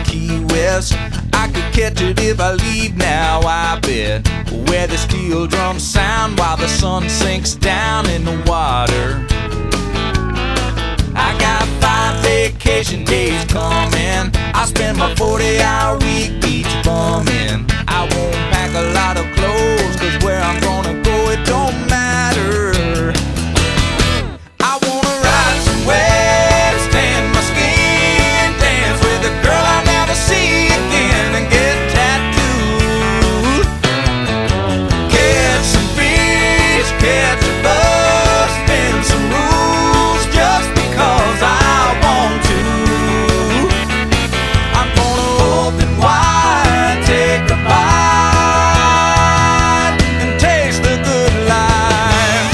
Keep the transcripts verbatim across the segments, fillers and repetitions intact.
Key West. I could catch it if I leave now, I bet. Where the steel drums sound while the sun sinks down in the water. I got five vacation days coming. I spend my forty hour week beach bumming. I won't pack a lot of clothes, cause where I'm gonna go it don't matter. I wanna ride some waves, tan my skin, dance with a girl I'll never see again, and get tattooed. Catch some fish, catch a bus, spin some rules just because I want to. I'm gonna open wide, take a bite, and taste the good life.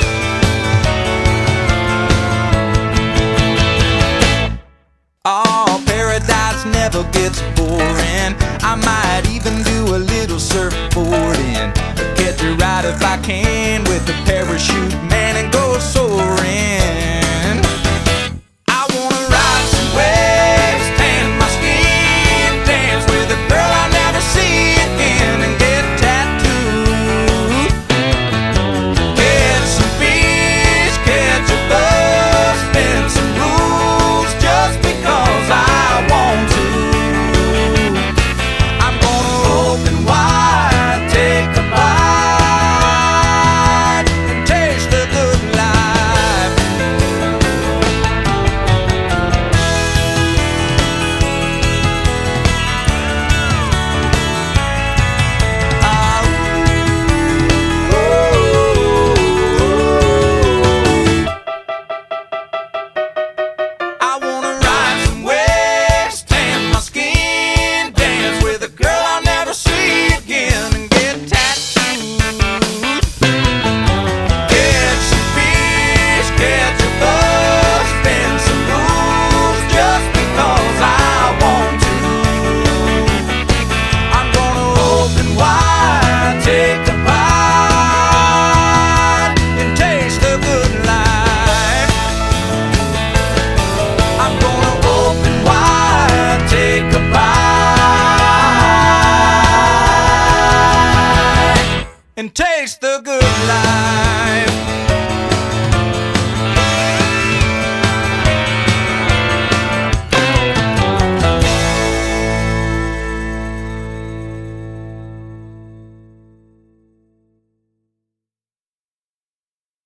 Oh, paradise never gets boring. I might even do a little surfboarding. Catch a ride if I can with a parachute, man, and go soaring. I wanna ride some waves, tan my skin, dance with a girl I'll never see again, and get tattooed. Catch some fish, catch a bus, spin some rules just because I want to. I'm gonna open wide, take a bite, and taste the good life. Ah, I wanna ride some waves, tan my skin, dance with a girl I'll never see again, and get tattooed. Catch some fish, catch a bus, spin some rules just because I want to. I'm gonna open wide, take a bite, and taste the good life. I'm gonna open wide, take a bite, and taste the good life.